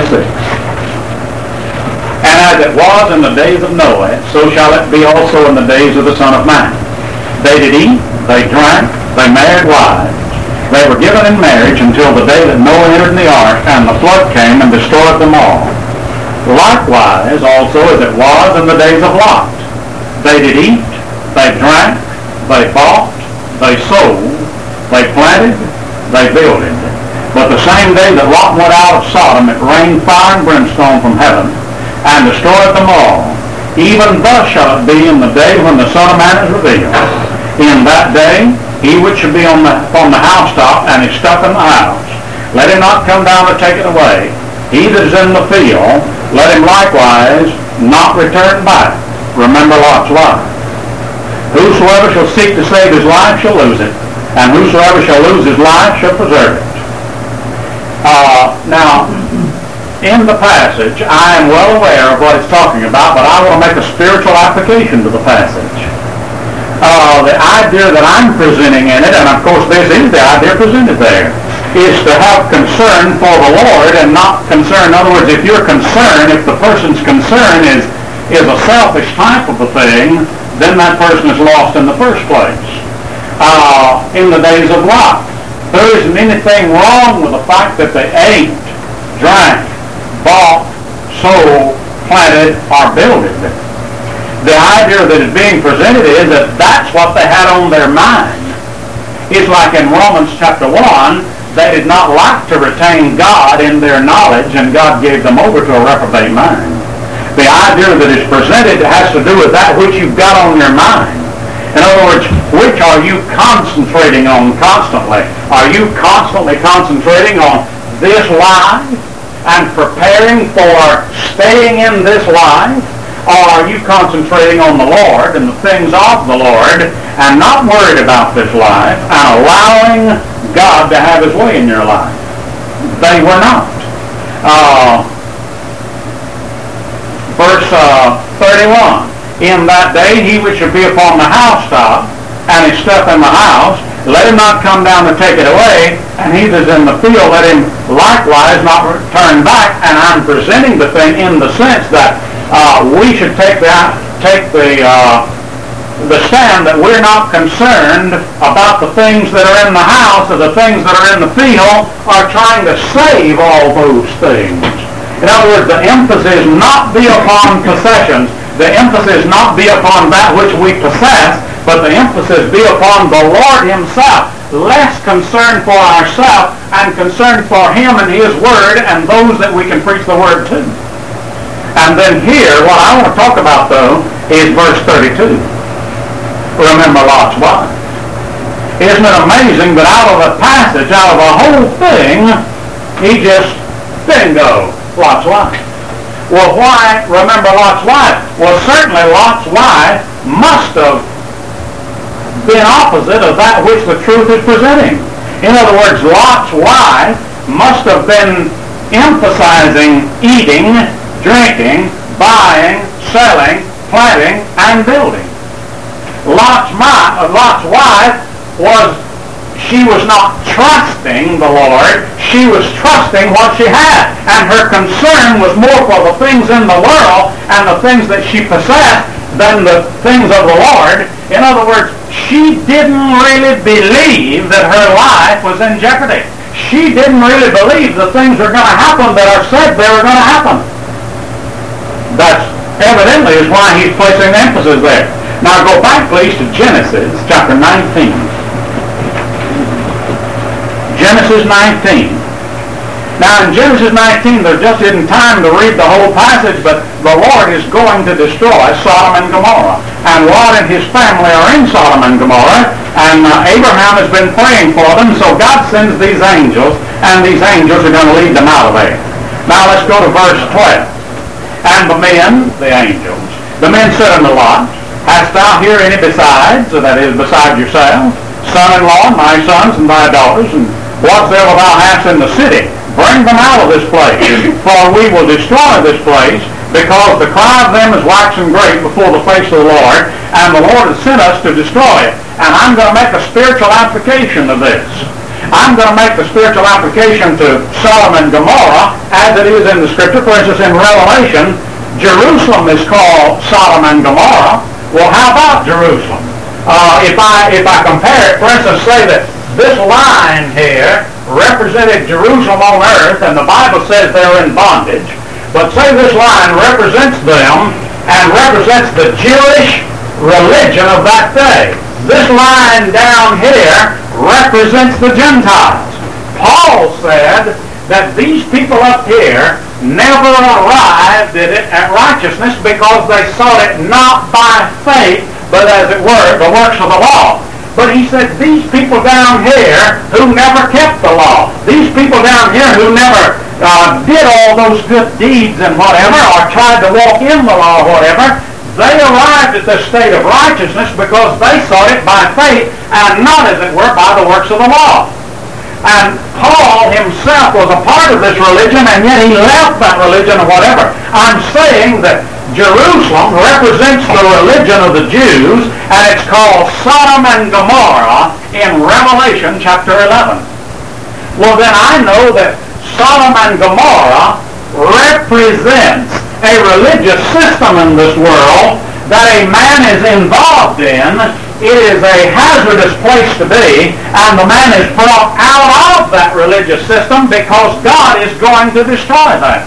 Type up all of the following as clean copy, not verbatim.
6. And as it was in the days of Noah, so shall it be also in the days of the Son of Man. They did eat, they drank, they married wives. They were given in marriage until the day that Noah entered in the ark, and the flood came and destroyed them all. Likewise also as it was in the days of Lot. They did eat, they drank, they bought, they sold, they planted, they builded. But the same day that Lot went out of Sodom, it rained fire and brimstone from heaven, and destroyed them all. Even thus shall it be in the day when the Son of Man is revealed. In that day, he which should be on the housetop and is stuck in the house, let him not come down to take it away. He that is in the field, let him likewise not return back. Remember Lot's wife. Whosoever shall seek to save his life shall lose it, and whosoever shall lose his life shall preserve it. Now, in the passage, I am well aware of what it's talking about, but I want to make a spiritual application to the passage. The idea that I'm presenting in it, and of course this is the idea presented there, is to have concern for the Lord and not concern. In other words, if you're concerned, if the person's concern is a selfish type of a thing, then that person is lost in the first place. In the days of Lot, there isn't anything wrong with the fact that they ate, drank, bought, sold, planted, or builded. The idea that is being presented is that that's what they had on their mind. It's like in Romans chapter 1, they did not like to retain God in their knowledge, and God gave them over to a reprobate mind. The idea that is presented has to do with that which you've got on your mind. In other words, which are you concentrating on constantly? Are you constantly concentrating on this life and preparing for staying in this life? Or are you concentrating on the Lord and the things of the Lord and not worried about this life and allowing God to have his way in your life? They were not. Verse 31. In that day he which shall be upon the housetop and is stuck in the house, let him not come down to take it away, and he that is in the field, let him likewise not return back. And I'm presenting the thing in the sense that we should take the stand that we're not concerned about the things that are in the house or the things that are in the field, or trying to save all those things. In other words, the emphasis not be upon possessions. The emphasis not be upon that which we possess, but the emphasis be upon the Lord himself. Less concern for ourselves and concern for him and his word and those that we can preach the word to. And then here, what I want to talk about, though, is verse 32. Remember Lot's wife. Isn't it amazing that out of a passage, out of a whole thing, he just, bingo, Lot's wife. Well, why remember Lot's wife? Well, certainly Lot's wife must have been opposite of that which the truth is presenting. In other words, Lot's wife must have been emphasizing eating, drinking, buying, selling, planting, and building. Lot's wife she was not trusting the Lord, she was trusting what she had. And her concern was more for the things in the world and the things that she possessed than the things of the Lord. In other words, she didn't really believe that her life was in jeopardy. She didn't really believe the things are going to happen that are said they were going to happen. That evidently is why he's placing emphasis there. Now go back please to Genesis chapter 19. Genesis 19. Now in Genesis 19 there just isn't time to read the whole passage, but the Lord is going to destroy Sodom and Gomorrah. And Lot and his family are in Sodom and Gomorrah, and Abraham has been praying for them, so God sends these angels, and these angels are going to lead them out of there. Now let's go to verse 12. And the men, the angels, the men said unto Lot, Hast thou here any besides, that is, beside yourself, son-in-law, my sons, and thy daughters, and whatsoever thou hast in the city, bring them out of this place, for we will destroy this place, because the cry of them is waxing great before the face of the Lord, and the Lord has sent us to destroy it. And I'm going to make a spiritual application of this. I'm going to make the spiritual application to Sodom and Gomorrah as as it is in the Scripture. For instance, in Revelation, Jerusalem is called Sodom and Gomorrah. Well, how about Jerusalem? If I compare it, for instance, say that this line here represented Jerusalem on earth, and the Bible says they're in bondage, but say this line represents them and represents the Jewish religion of that day. This line down here represents the Gentiles. Paul said that these people up here never arrived at righteousness because they sought it not by faith, but as it were, the works of the law. But he said these people down here who never kept the law, these people down here who never did all those good deeds and whatever, or tried to walk in the law or whatever, they arrived at this state of righteousness because they sought it by faith and not, as it were, by the works of the law. And Paul himself was a part of this religion, and yet he left that religion or whatever. I'm saying that Jerusalem represents the religion of the Jews, and it's called Sodom and Gomorrah in Revelation chapter 11. Well, then I know that Sodom and Gomorrah represents a religious system in this world that a man is involved in. It is a hazardous place to be, and the man is brought out of that religious system because God is going to destroy that.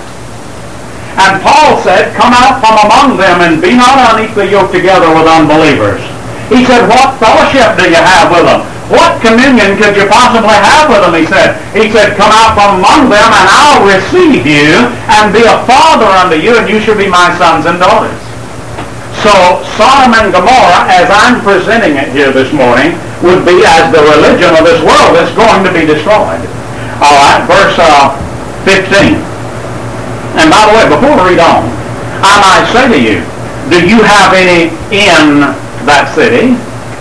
And Paul said, come out from among them and be not unequally yoked together with unbelievers. He said, what fellowship do you have with them? What communion could you possibly have with them? He said, come out from among them and I'll receive you and be a father unto you, and you shall be my sons and daughters. So Sodom and Gomorrah, as I'm presenting it here this morning, would be as the religion of this world that's going to be destroyed. All right, verse 15. And by the way, before we read on, I might say to you, do you have any in that city?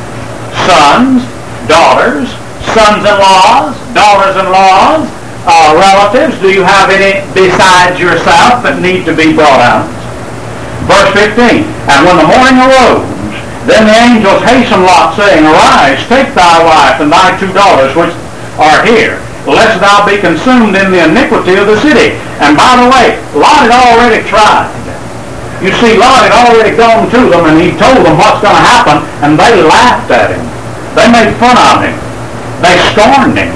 Sons, daughters, sons-in-laws, daughters-in-laws, relatives? Do you have any besides yourself that need to be brought out? Verse 15, and when the morning arose, then the angels hastened Lot, saying, arise, take thy wife and thy two daughters which are here, lest thou be consumed in the iniquity of the city. And by the way, Lot had already tried. You see, Lot had already gone to them, and he told them what's going to happen, and they laughed at him. They made fun of him. They scorned him.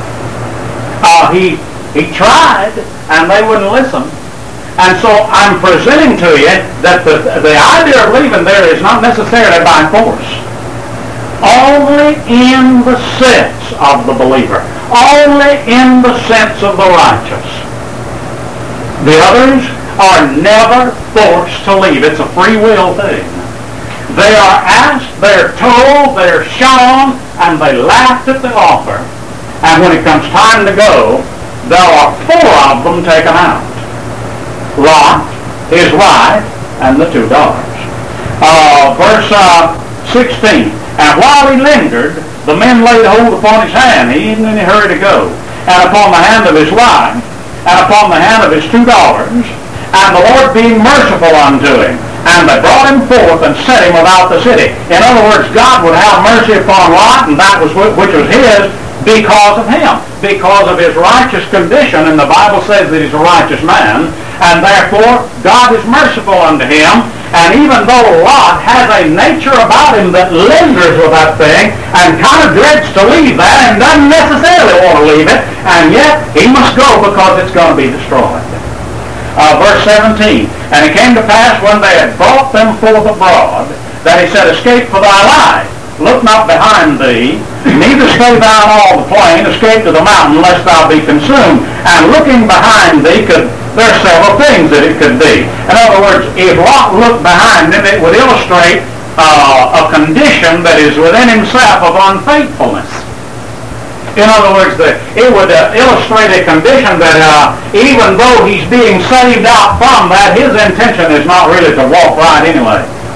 He tried, and they wouldn't listen. And so I'm presenting to you that the idea of leaving there is not necessarily by force. Only in the sense of the believer. Only in the sense of the righteous. The others are never forced to leave. It's a free will thing. They are asked, they're told, they're shown, and they laughed at the offer. And when it comes time to go, there are 4 of them taken out. Lot, his wife, and the 2 daughters. Verse 16. And while he lingered, the men laid hold upon his hand, even in a hurry to go, and upon the hand of his wife, and upon the hand of his 2 daughters, and the Lord being merciful unto him. And they brought him forth and set him without the city. In other words, God would have mercy upon Lot, and that was which was his, because of him, because of his righteous condition, and the Bible says that he's a righteous man, and therefore God is merciful unto him. And even though Lot has a nature about him that lingers with that thing and kind of dreads to leave that and doesn't necessarily want to leave it, and yet he must go because it's going to be destroyed. Verse 17, and it came to pass when they had brought them forth abroad, that he said, escape for thy life. Look not behind thee, neither stay thou on all the plain, escape to the mountain, lest thou be consumed. And looking behind thee, there are several things that it could be. In other words, if Lot looked behind him, it would illustrate a condition that is within himself of unfaithfulness. In other words, it would illustrate a condition that even though he's being saved out from that, his intention is not really to walk right anyway.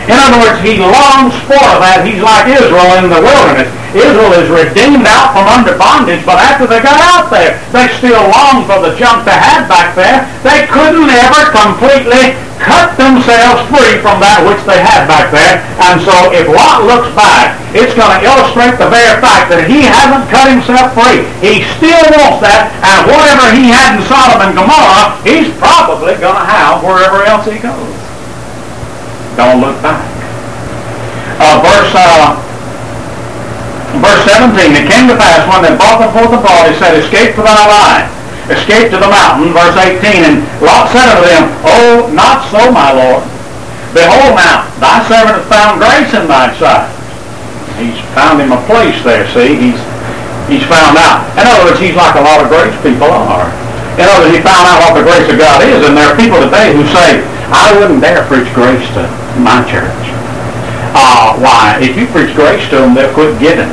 In other words, he longs for that. He's like Israel in the wilderness. Israel is redeemed out from under bondage, but after they got out there, they still long for the junk they had back there. They couldn't ever completely cut themselves free from that which they had back there. And so if Lot looks back, it's going to illustrate the very fact that he hasn't cut himself free. He still wants that, and whatever he had in Sodom and Gomorrah, he's probably going to have wherever else he goes. Don't look back. Verse 17, it came to pass when they brought them forth abroad, he said, escape for thy life. Escape to the mountain. Verse 18, and Lot said unto them, oh, not so, my Lord. Behold now, thy servant hath found grace in thy sight. He's found him a place there, see? He's found out. In other words, he's like a lot of grace people are. In other words, he found out what the grace of God is. And there are people today who say, I wouldn't dare preach grace to my church. Why? If you preach grace to them, they'll quit giving.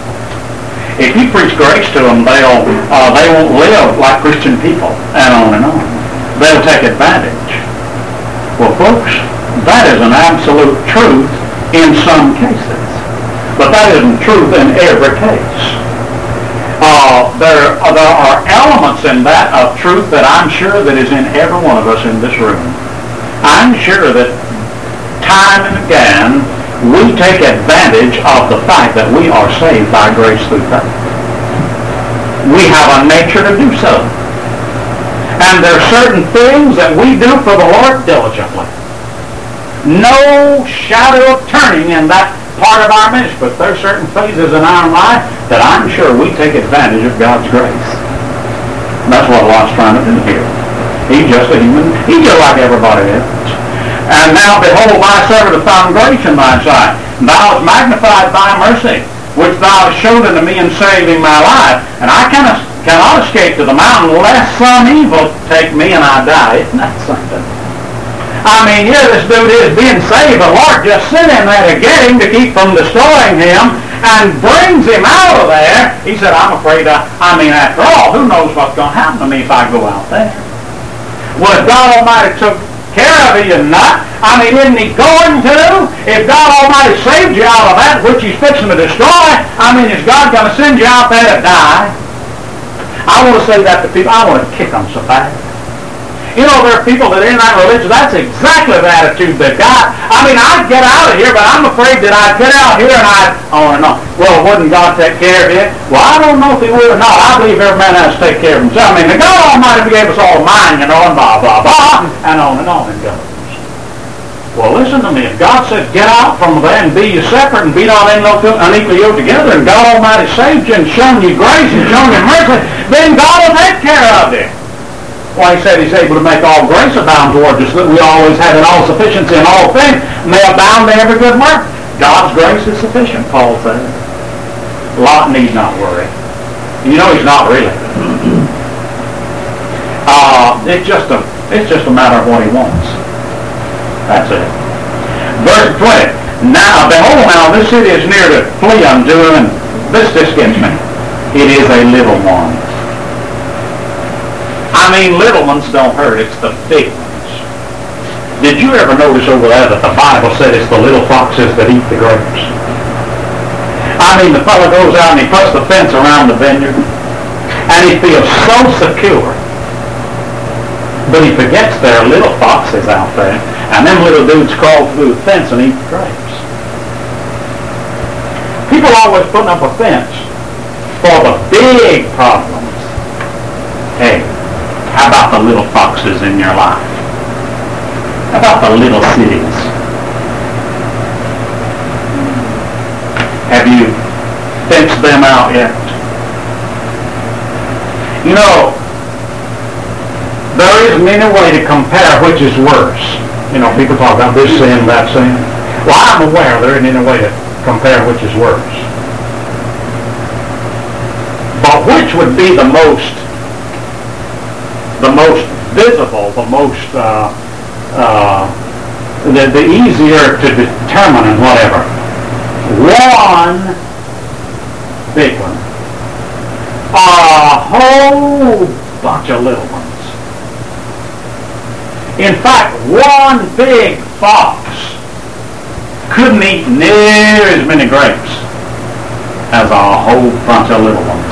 If you preach grace to them, they won't live like Christian people, and on and on. They'll take advantage. Well, folks, that is an absolute truth in some cases, but that isn't truth in every case. There are elements in that of truth that I'm sure that is in every one of us in this room. I'm sure that time and again we take advantage of the fact that we are saved by grace through faith. We have a nature to do so. And there are certain things that we do for the Lord diligently. No shadow of turning in that part of our ministry, but there are certain phases in our life that I'm sure we take advantage of God's grace. And that's what Lot's trying to do here. He's just a human. He's just like everybody else. And now, behold, thy servant hath found grace in thy sight. Thou hast magnified thy mercy, which thou hast showed unto me in saving my life. And I cannot escape to the mountain, lest some evil take me and I die. Isn't that something? I mean, here this dude is being saved. The Lord just sent him there to get him, to keep from destroying him, and brings him out of there. He said, I'm afraid, after all, who knows what's going to happen to me if I go out there? Well, if God Almighty took care of you or not, isn't he going to? If God Almighty saved you out of that which he's fixing to destroy, is God going to send you out there to die? I want to say that to people. I want to kick them so bad. You know, there are people that are in that religion, that's exactly the attitude they've got. I'd get out of here, but I'm afraid that I'd get out here and well, wouldn't God take care of you? Well, I don't know if he would or not. I believe every man has to take care of himself. The God Almighty gave us all a mind, and blah, blah, blah, and on it goes. Well, listen to me. If God said, get out from there and be you separate and be not unequally yoked together, and God Almighty saved you and shown you grace and shown you mercy, then God will take care of you. Well, he said he's able to make all grace abound towards us, that we always have an all sufficiency in all things, may abound to every good work. God's grace is sufficient, Paul said. Lot need not worry. You know he's not really. It's just a matter of what he wants. That's it. Verse 20. Now, behold, now this city is near to flee unto, and this gets me. It is a little one. Little ones don't hurt, it's the big ones. Did you ever notice over there that the Bible said it's the little foxes that eat the grapes? The fellow goes out and he puts the fence around the vineyard, and he feels so secure. But he forgets there are little foxes out there, and them little dudes crawl through the fence and eat the grapes. People always putting up a fence for the big problems. Hey, how about the little foxes in your life? How about the little cities? Have you fenced them out yet? You know, there isn't any way to compare which is worse. You know, people talk about this sin, that sin. Well, I'm aware there isn't any way to compare which is worse. But which would be the most visible, the easier to determine and whatever. One big one, a whole bunch of little ones. In fact, one big fox couldn't eat near as many grapes as a whole bunch of little ones.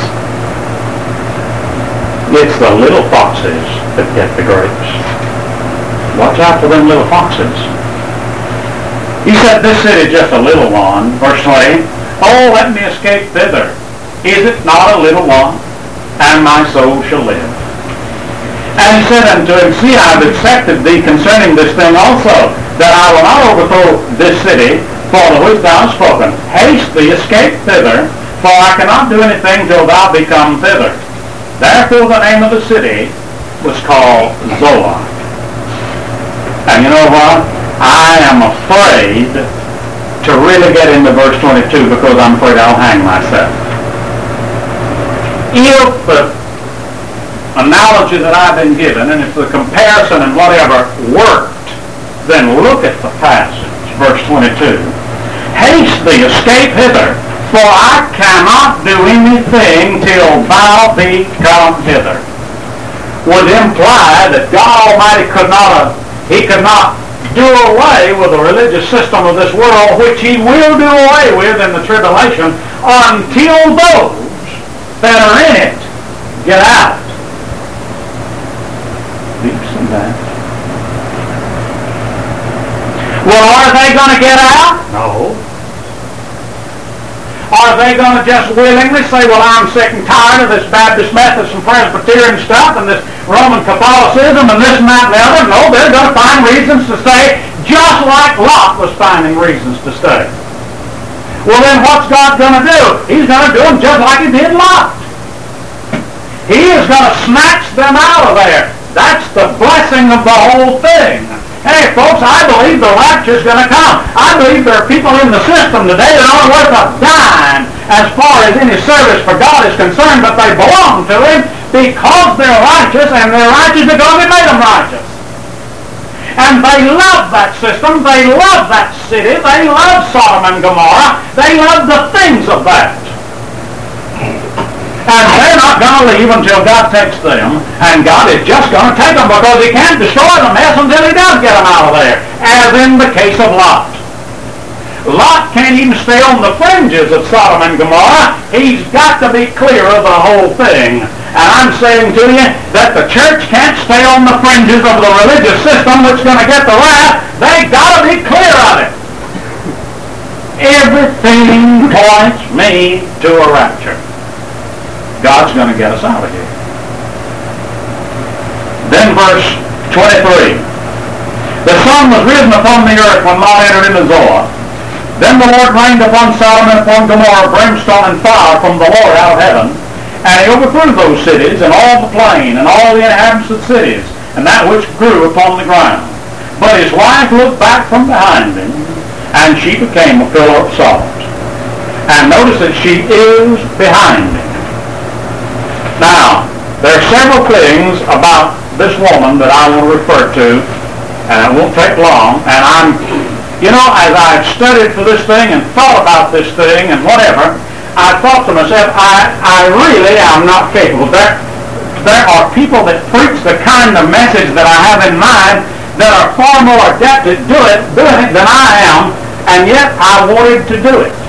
It's the little foxes that get the grapes. Watch out for them little foxes. He said, this city is just a little one, verse 20. Oh, let me escape thither. Is it not a little one? And my soul shall live. And he said unto him, see, I have accepted thee concerning this thing also, that I will not overthrow this city, for the which thou hast spoken. Haste thee, escape thither, for I cannot do anything till thou be come thither. Therefore the name of the city was called Zoar. And you know what? I am afraid to really get into verse 22 because I'm afraid I'll hang myself. If the analogy that I've been given, and if the comparison and whatever worked, then look at the passage, verse 22. Haste thee, escape hither, for I cannot do anything till thou be come hither. Would imply that God Almighty could not do away with the religious system of this world, which he will do away with in the tribulation, until those that are in it get out. Do you see that? Well, are they going to get out? No. Are they going to just willingly say, well, I'm sick and tired of this Baptist, Methodist, and Presbyterian stuff, and this Roman Catholicism, and this and that and the other? No, they're going to find reasons to stay, just like Lot was finding reasons to stay. Well, then what's God going to do? He's going to do them just like he did Lot. He is going to snatch them out of there. That's the blessing of the whole thing. Hey, folks, I believe the rapture is going to come. I believe there are people in the system today that aren't worth a dime as far as any service for God is concerned, but they belong to him because they're righteous, and they're righteous because he made them righteous. And they love that system. They love that city. They love Sodom and Gomorrah. They love the things of that. And they're not going to leave until God takes them, and God is just going to take them because he can't destroy the mess until he does get them out of there, as in the case of Lot. Lot can't even stay on the fringes of Sodom and Gomorrah. He's got to be clear of the whole thing. And I'm saying to you that the church can't stay on the fringes of the religious system which is going to get the wrath. They've got to be clear of it. Everything points me to a rapture. God's going to get us out of here. Then verse 23. The sun was risen upon the earth when Lot entered into Zoar. Then the Lord rained upon Sodom and upon Gomorrah brimstone and fire from the Lord out of heaven. And he overthrew those cities and all the plain and all the inhabitants of cities and that which grew upon the ground. But his wife looked back from behind him, and she became a pillar of salt. And notice that she is behind him. Now, there are several things about this woman that I want to refer to, and it won't take long. And as I've studied for this thing and thought about this thing and whatever, I thought to myself, I really am not capable. There are people that preach the kind of message that I have in mind that are far more adept at doing it than I am, and yet I wanted to do it.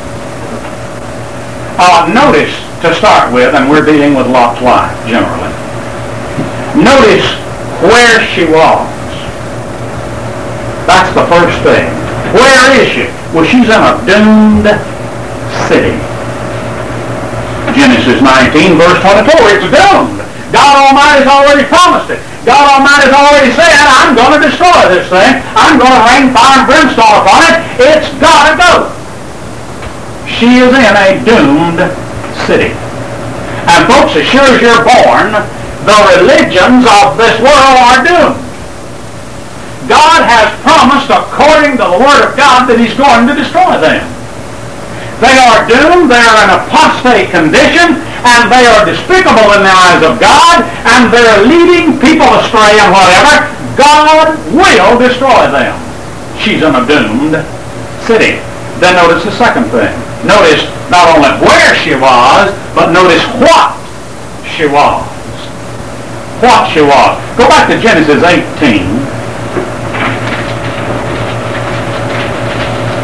Notice, to start with, and we're dealing with Lot's wife, generally. Notice where she was. That's the first thing. Where is she? Well, she's in a doomed city. Genesis 19, verse 22, it's doomed. God Almighty's already promised it. God Almighty's already said, I'm going to destroy this thing. I'm going to rain fire and brimstone upon it. It's got to go. She is in a doomed city. And folks, as sure as you're born, the religions of this world are doomed. God has promised, according to the Word of God, that he's going to destroy them. They are doomed, they are in apostate condition, and they are despicable in the eyes of God, and they're leading people astray and whatever. God will destroy them. She's in a doomed city. Then notice the second thing. Notice not only where she was, but notice what she was. What she was. Go back to Genesis 18.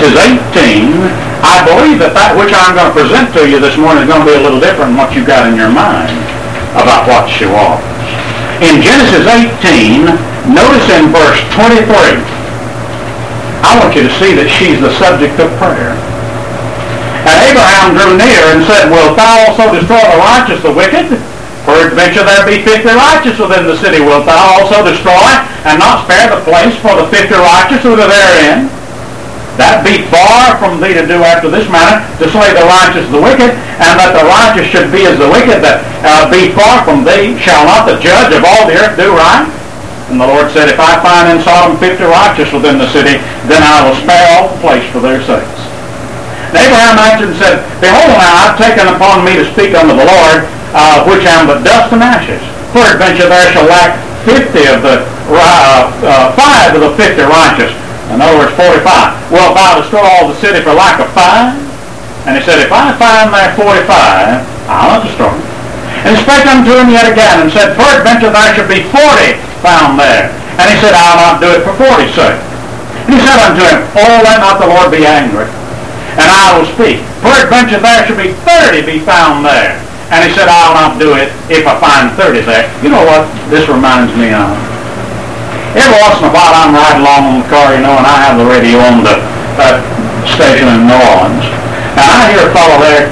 Genesis 18, I believe that which I'm going to present to you this morning is going to be a little different than what you got in your mind about what she was. In Genesis 18, notice in verse 23, I want you to see that she's the subject of prayer. And Abraham drew near and said, Wilt thou also destroy the righteous, the wicked? Peradventure there be 50 righteous within the city. Wilt thou also destroy and not spare the place for the 50 righteous who are therein? That be far from thee to do after this manner, to slay the righteous the wicked, and that the righteous should be as the wicked, that be far from thee. Shall not the judge of all the earth do right? And the Lord said, If I find in Sodom 50 righteous within the city, then I will spare all the place for their sakes. And Abraham answered and said, Behold, now I've taken upon me to speak unto the Lord, which am but dust and ashes. Peradventure there shall lack 50 of the 5 of the 50 righteous. In other words, 45. Wilt thou destroy all the city for lack of 5? And he said, If I find there 45, I'll not destroy it. And he spake unto him yet again, and said, Peradventure there should be 40 found there. And he said, I'll not do it for 40's sake. And he said unto him, Oh, let not the Lord be angry, and I will speak. Peradventure there should be 30 be found there. And he said, I'll not do it if I find 30 there. You know what this reminds me of? Every once in a while I'm riding along in the car, and I have the radio on the station in New Orleans. And I hear a fellow there,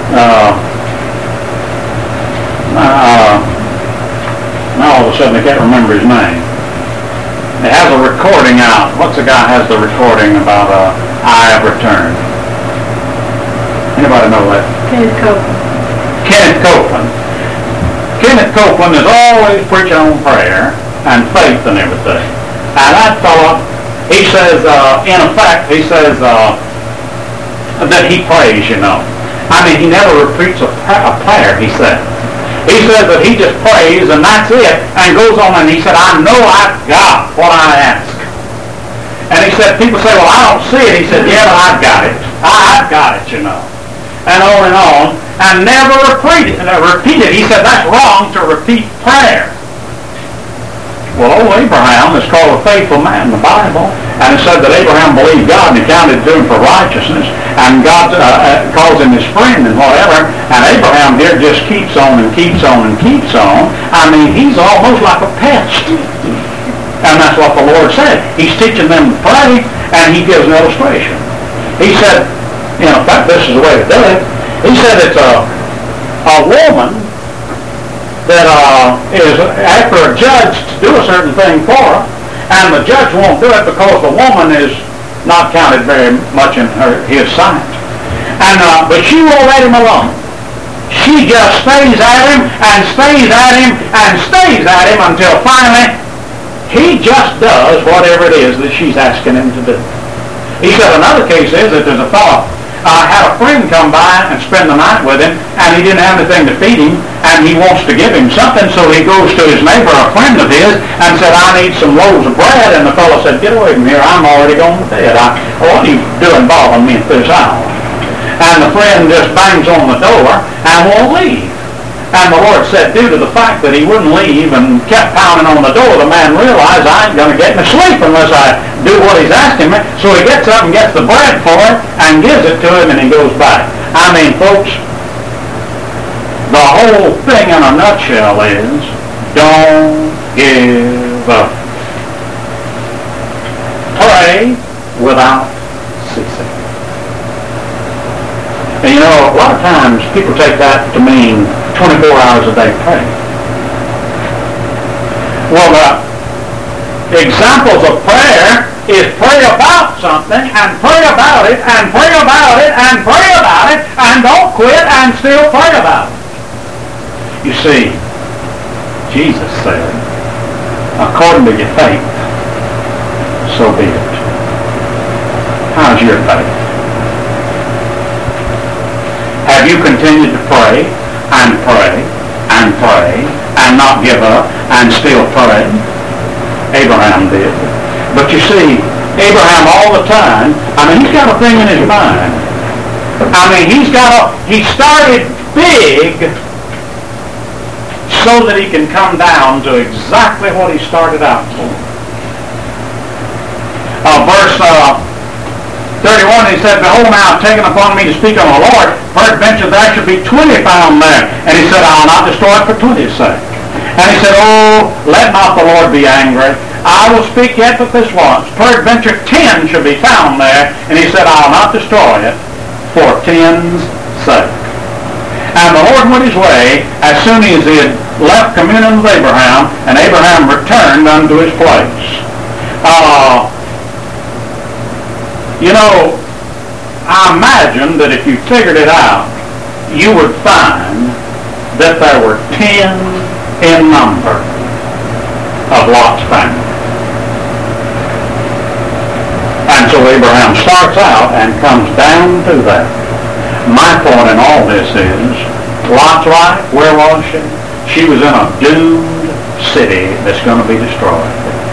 now all of a sudden I can't remember his name. It has a recording out. What's the guy has the recording about I Have Returned? Anybody know that? Kenneth Copeland. Kenneth Copeland. Kenneth Copeland is always preaching on prayer and faith and everything. And that fellow, he says, in effect, he says that he prays, I mean, he never repeats a prayer, he says. He says that he just prays and that's it, and goes on and he said, I know I've got what I ask. And he said, people say, well, I don't see it. He said, yeah, but I've got it. I've got it, And on, and never repeat it. He said, that's wrong to repeat prayer. Well, old Abraham is called a faithful man in the Bible, and it said that Abraham believed God and he counted to him for righteousness, and God calls him his friend and whatever, and Abraham here just keeps on and keeps on and keeps on. I mean, he's almost like a pest. And that's what the Lord said. He's teaching them to pray, and he gives an illustration. He said, in fact, this is the way to do it. He said it's a woman that is after a judge to do a certain thing for her, and the judge won't do it because the woman is not counted very much in his sight. And but she won't let him alone. She just stays at him and stays at him and stays at him until finally he just does whatever it is that she's asking him to do. He said another case is that there's a fellow had a friend come by and spend the night with him, and he didn't have anything to feed him, and he wants to give him something, so he goes to his neighbor, a friend of his, and said, I need some loaves of bread. And the fellow said, get away from here, I'm already going to bed. What are you doing bothering me at this hour? And the friend just bangs on the door and won't leave. And the Lord said, due to the fact that he wouldn't leave and kept pounding on the door, the man realized, I ain't going to get any sleep unless I do what he's asking me. So he gets up and gets the bread for it and gives it to him, and he goes back. I mean, folks, the whole thing in a nutshell is, don't give up. Pray without ceasing. And a lot of times people take that to mean 24 hours a day pray. Well, the examples of prayer is pray about something and pray about it and pray about it and pray about it and don't quit and still pray about it. You see, Jesus said, according to your faith, so be it. How's your faith? Have you continued to pray and pray and pray and not give up and still pray? Abraham did. But you see, Abraham all the time, he's got a thing in his mind. He started big so that he can come down to exactly what he started out for. Verse 31, he said, behold, now I've taken upon me to speak on the Lord. Peradventure there should be 20 found there. And he said, I'll not destroy it for 20's sake. And he said, oh, let not the Lord be angry. I will speak yet but this once. Peradventure 10 should be found there. And he said, I'll not destroy it for 10's sake. And the Lord went his way as soon as he had left communion with Abraham, and Abraham returned unto his place. You know, I imagine that if you figured it out, you would find that there were 10 in number of Lot's family. And so Abraham starts out and comes down to that. My point in all this is, Lot's wife, where was she? She was in a doomed city that's going to be destroyed.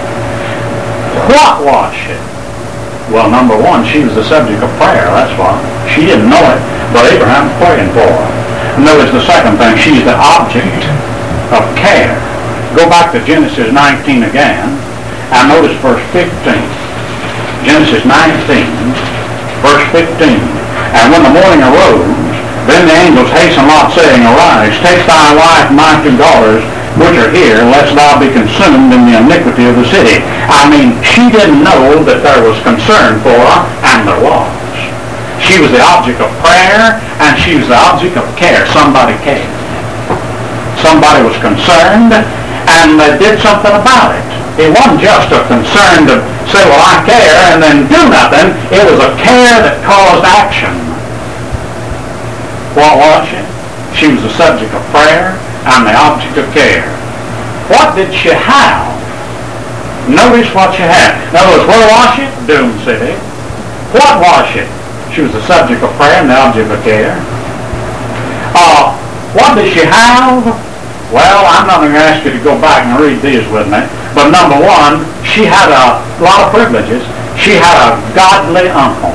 What was she? Well, number one, she was the subject of prayer, that's why. She didn't know it, but Abraham's praying for her. And notice the second thing, she's the object of care. Go back to Genesis 19 again, and notice verse 15. Genesis 19, verse 15. And when the morning arose, then the angels hastened Lot, saying, Arise, take thy wife and my 2 daughters, which are here, lest thou be consumed in the iniquity of the city. I mean, she didn't know that there was concern for her, and there was. She was the object of prayer, and she was the object of care. Somebody cared. Somebody was concerned, and they did something about it. It wasn't just a concern to say, well, I care, and then do nothing. It was a care that caused action. What was she? She was the subject of prayer and the object of care. What did she have? Notice what she had. In other words, where was she? Doomed city. What was she? She was the subject of prayer and the object of care. What did she have? Well, I'm not going to ask you to go back and read these with me. But number one, she had a lot of privileges. She had a godly uncle.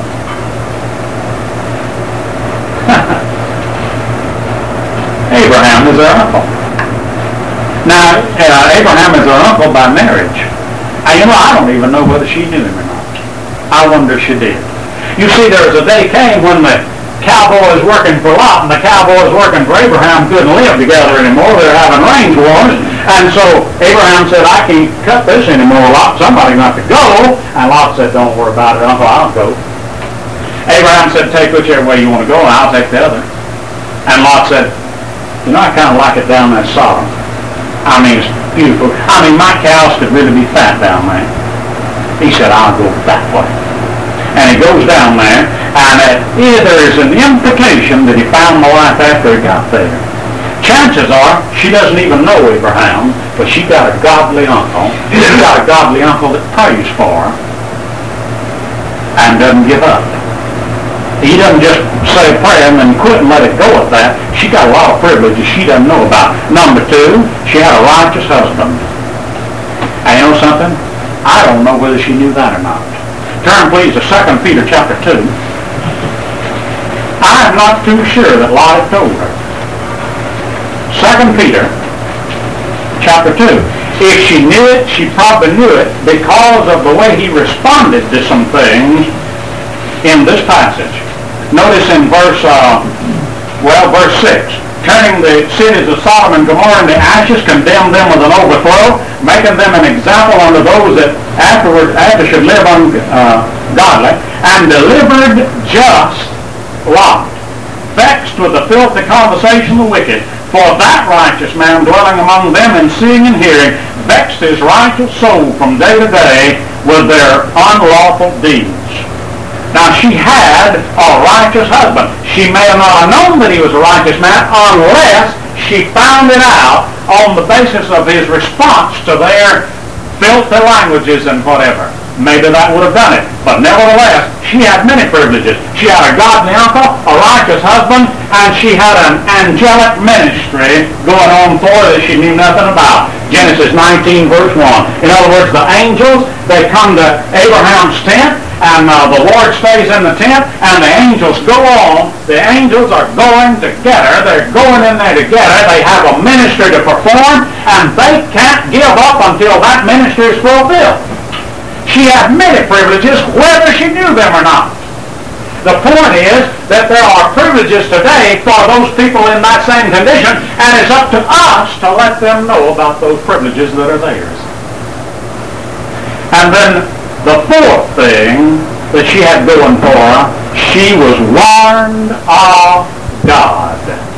Abraham is her uncle. Now, Abraham is her uncle by marriage. You know, I don't even know whether she knew him or not. I wonder if she did. You see, there was a day came when the cowboys working for Lot and the cowboys working for Abraham couldn't live together anymore. They were having range wars. And so Abraham said, I can't cut this anymore, Lot. Somebody's got to go. And Lot said, don't worry about it, Uncle, I'll go. Abraham said, take whichever way you want to go, and I'll take the other. And Lot said, you know, I kind of like it down there Sodom. I mean, it's beautiful. I mean, my cows could really be fat down there. He said, I'll go that way. And he goes down there, and there is an implication that he found the wife after he got there. Chances are, she doesn't even know Abraham, but she got a godly uncle. She got a godly uncle that prays for her and doesn't give up. He doesn't just say a prayer and then quit and let it go at that. She got a lot of privileges she doesn't know about. Number two, she had a righteous husband. And you know something? I don't know whether she knew that or not. Turn please to 2 Peter chapter 2. I'm not too sure that Lot had told her. 2 Peter chapter 2. If she knew it, she probably knew it because of the way he responded to some things in this passage. Notice in verse 6, turning the cities of Sodom and Gomorrah into ashes, condemned them with an overthrow, making them an example unto those that after should live ungodly, and delivered just Lot, vexed with the filthy conversation of the wicked. For that righteous man dwelling among them and seeing and hearing, vexed his righteous soul from day to day with their unlawful deeds. Now, she had a righteous husband. She may have not known that he was a righteous man unless she found it out on the basis of his response to their filthy languages and whatever. Maybe that would have done it. But nevertheless, she had many privileges. She had a godly uncle, a righteous husband, and she had an angelic ministry going on for her that she knew nothing about. Genesis 19, verse 1. In other words, the angels, they come to Abraham's tent, and the Lord stays in the tent, and the angels go on. The angels are going together. They're going in there together. They have a ministry to perform, and they can't give up until that ministry is fulfilled. She had many privileges, whether she knew them or not. The point is that there are privileges today for those people in that same condition, and it's up to us to let them know about those privileges that are theirs. And then the fourth thing that she had going for her, she was warned of God.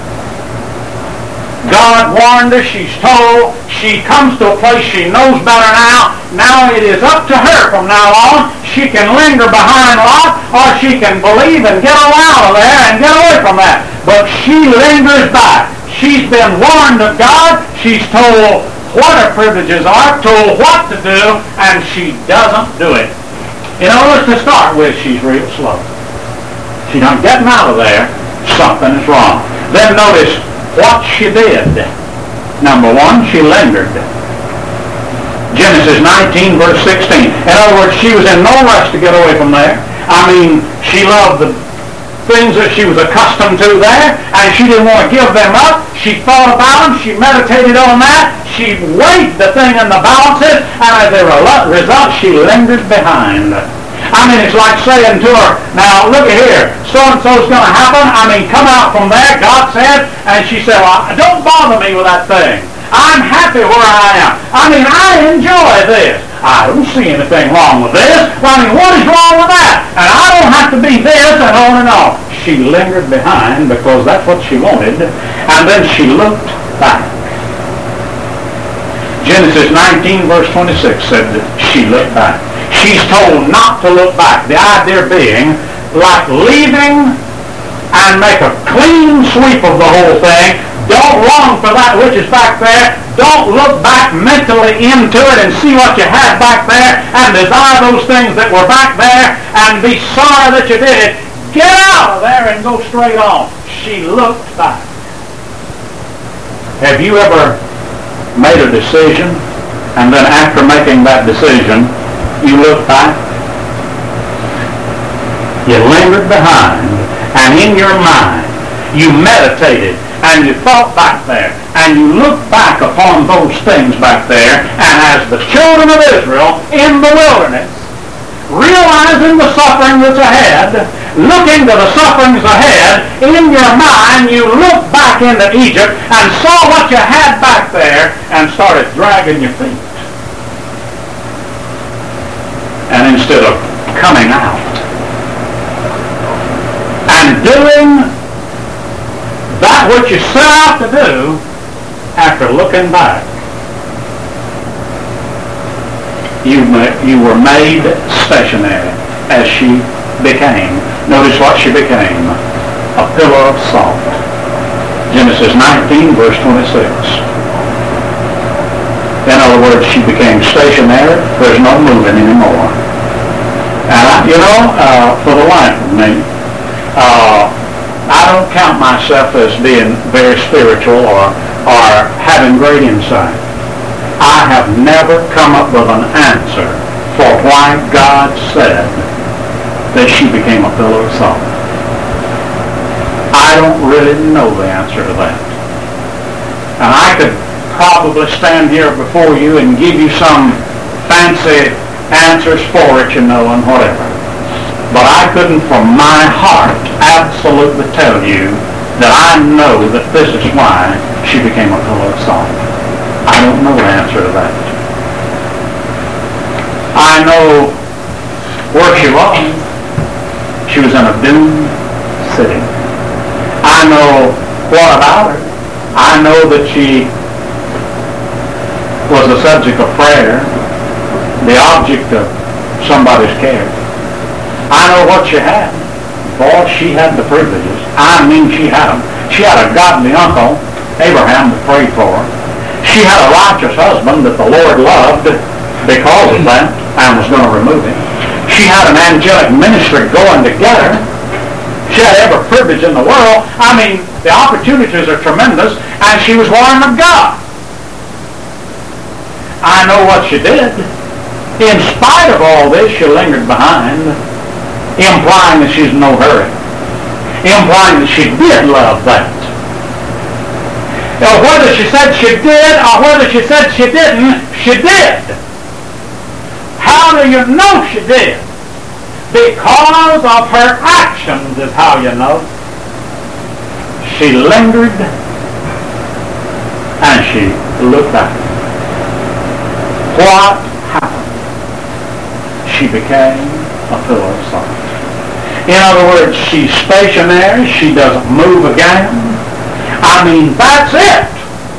God warned her, she's told, she comes to a place she knows better now. Now it is up to her from now on. She can linger behind Lot, or she can believe and get out of there and get away from that. But she lingers back. She's been warned of God. She's told what her privileges are, told what to do, and she doesn't do it. In order to start with, she's real slow. She's not getting out of there. Something is wrong. Then notice what she did. Number one, she lingered. Genesis 19, verse 16. In other words, she was in no rush to get away from there. I mean, she loved the things that she was accustomed to there, and she didn't want to give them up. She thought about them. She meditated on that. She weighed the thing in the balances, and as a result, she lingered behind. I mean, it's like saying to her, now, look at here, so-and-so's going to happen. I mean, come out from there, God said. And she said, well, don't bother me with that thing. I'm happy where I am. I mean, I enjoy this. I don't see anything wrong with this. Well, I mean, what is wrong with that? And I don't have to be this and on and on. She lingered behind because that's what she wanted. And then she looked back. Genesis 19, verse 26 said that she looked back. She's told not to look back. The idea being, like leaving and make a clean sweep of the whole thing. Don't long for that which is back there. Don't look back mentally into it and see what you had back there and desire those things that were back there and be sorry that you did it. Get out of there and go straight on. She looked back. Have you ever made a decision and then after making that decision you look back? You lingered behind, and in your mind you meditated and you thought back there and you looked back upon those things back there, and as the children of Israel in the wilderness, realizing the suffering that's ahead, looking to the sufferings ahead, in your mind you looked back into Egypt and saw what you had back there and started dragging your feet. And instead of coming out and doing that which you set out to do after looking back, you were made stationary as she became. Notice what she became. A pillar of salt. Genesis 19, verse 26. In other words, she became stationary. There's no moving anymore. And for the life of me, I don't count myself as being very spiritual or having great insight. I have never come up with an answer for why God said that she became a pillar of salt. I don't really know the answer to that. And I could probably stand here before you and give you some fancy answers for it, and whatever. But I couldn't from my heart absolutely tell you that I know that this is why she became a pillar of salt. I don't know the answer to that. I know where she was. She was in a doomed city. I know what about her. I know that she was the subject of prayer, the object of somebody's care. I know what she had. Boy, she had the privileges. I mean, she had them. She had a godly uncle, Abraham, to pray for her. She had a righteous husband that the Lord loved because of that and was going to remove him. She had an angelic ministry going together. She had every privilege in the world. I mean, the opportunities are tremendous, and she was warned of God. I know what she did. In spite of all this, she lingered behind, implying that she's in no hurry, implying that she did love that. Now, whether she said she did or whether she said she didn't, she did. How do you know she did? Because of her actions is how you know. She lingered and she looked back. What happened? She became a pillar of salt. In other words, she's stationary. She doesn't move again. I mean, that's it.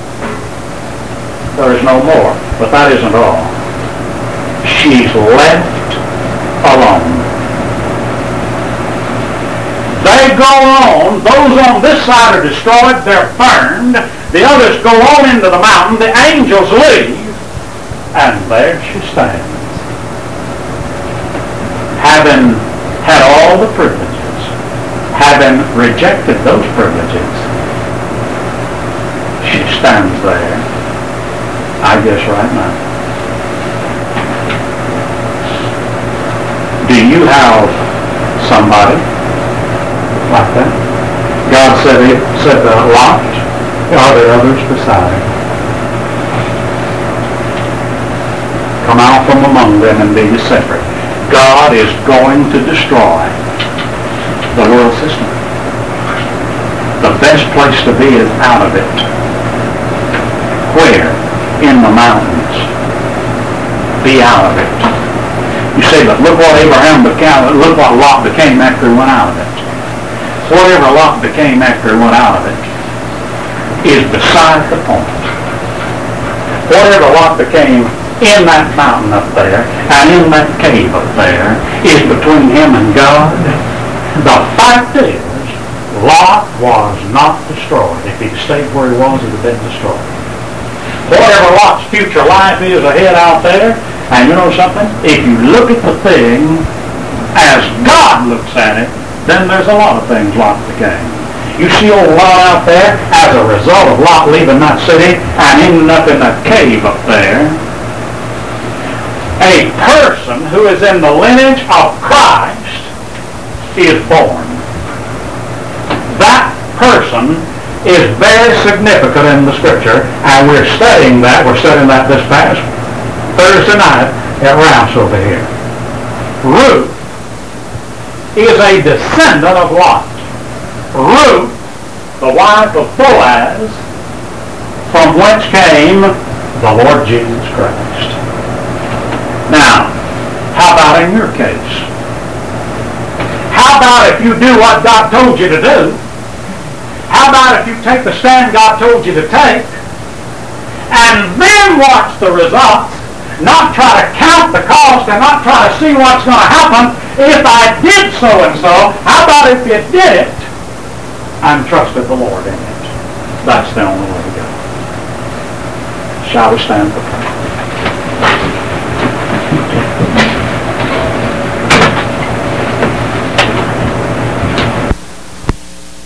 There is no more. But that isn't all. She's left alone. They go on. Those on this side are destroyed. They're burned. The others go on into the mountain. The angels leave. And there she stands. Having had all the privileges, having rejected those privileges, she stands there, I guess right now. Do you have somebody like that? God said Lot, are there others beside him? Come out from among them and be separate. God is going to destroy the world system. The best place to be is out of it. Where? In the mountains. Be out of it. You say, but look what Abraham became, look what Lot became after he went out of it. Whatever Lot became after he went out of it is beside the point. Whatever Lot became in that mountain up there and in that cave up there is between him and God. The fact is, Lot was not destroyed. If he'd stayed where he was, he'd have been destroyed. Whatever Lot's future life is ahead out there, and you know something? If you look at the thing as God looks at it, then there's a lot of things Lot became. You see old Lot out there as a result of Lot leaving that city and ending up in that cave up there. A person who is in the lineage of Christ is born. That person is very significant in the Scripture, and we're studying that. We're studying that this past Thursday night at Rouse over here. Ruth is a descendant of Lot. Ruth, the wife of Boaz, from whence came the Lord Jesus Christ. Now, how about in your case? How about if you do what God told you to do? How about if you take the stand God told you to take and then watch the results, not try to count the cost and not try to see what's going to happen if I did so and so? How about if you did it and trusted the Lord in it? That's the only way to go. Shall we stand for prayer?